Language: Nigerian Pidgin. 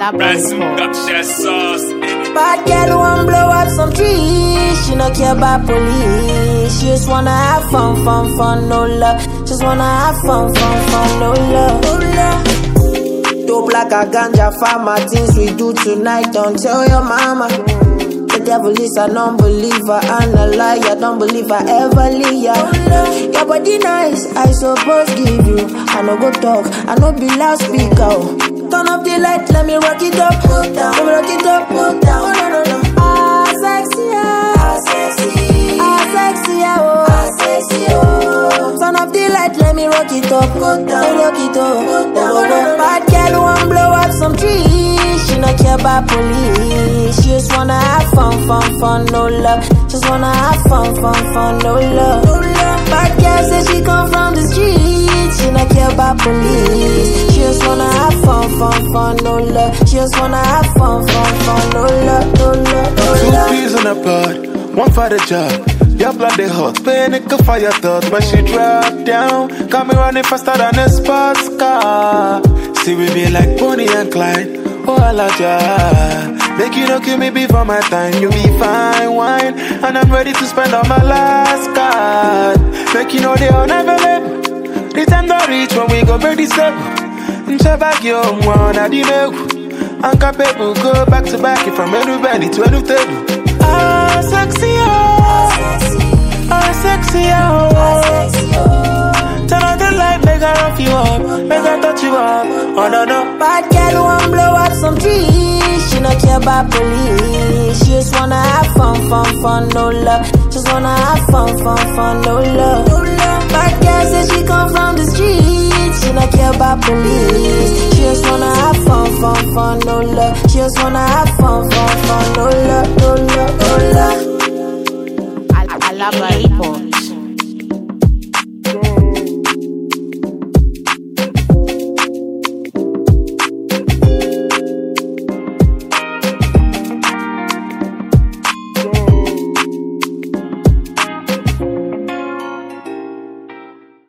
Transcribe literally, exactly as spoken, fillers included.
Bad girl want blow up some trees. She no care about police. She just wanna have fun, fun, fun, no love. Just wanna have fun, fun, fun, no love, no love. Dope like a ganja farmer. Things we do tonight, don't tell your mama. The devil is an unbeliever and a liar. Don't believe I ever leave ya. Your body nice, I suppose give you. I no go talk, I no be loudspeaker. Turn up the light, let me rock it up, put down. Let me rock it up, put down. Oh, no, no, no. Ah, sexy, ah, sexy, ah, sexy, oh, ah, sexy, oh. Turn up the light, let me rock it up, put down. Let me rock it up, put down. Oh, no, no. Bad girl want blow up some trees. She no care about police. She just wanna have fun, fun, fun, no love. Just wanna have fun, fun, fun, no love, no love. Bad girl say she come from the streets. She no care about police. She just wanna have fun, fun, fun, no love. She just wanna have fun, fun, fun, no love, no love, no love. Two peas in a pod, one for the job. Your blood they hot, pain it could fire thought. When she drop down, got me running faster than a sports car. See we be like Bonnie and Clyde. Oh, I love ya. Make you don't kill me before my time. You be fine wine, and I'm ready to spend all my last card. Make you know they all never live. The time don't reach when we go break the step. Nchabak yo one at the milk. Anka people go back to back from everybody to a new table. Ah, sexy oh, ah, sexy oh. Turn on the light, make her rough you up, make her touch you up. Oh no no. Bad girl want blow up some trees. She no care about police. She just wanna have fun, fun, fun, no love. Just wanna have fun, fun, fun, no love, no love. Bad girl say she come from the streets. She no care about police. She just wanna have fun, fun, fun, no love. She just wanna have fun, fun, fun, no love, no love, no love. Alaba Hip Hop.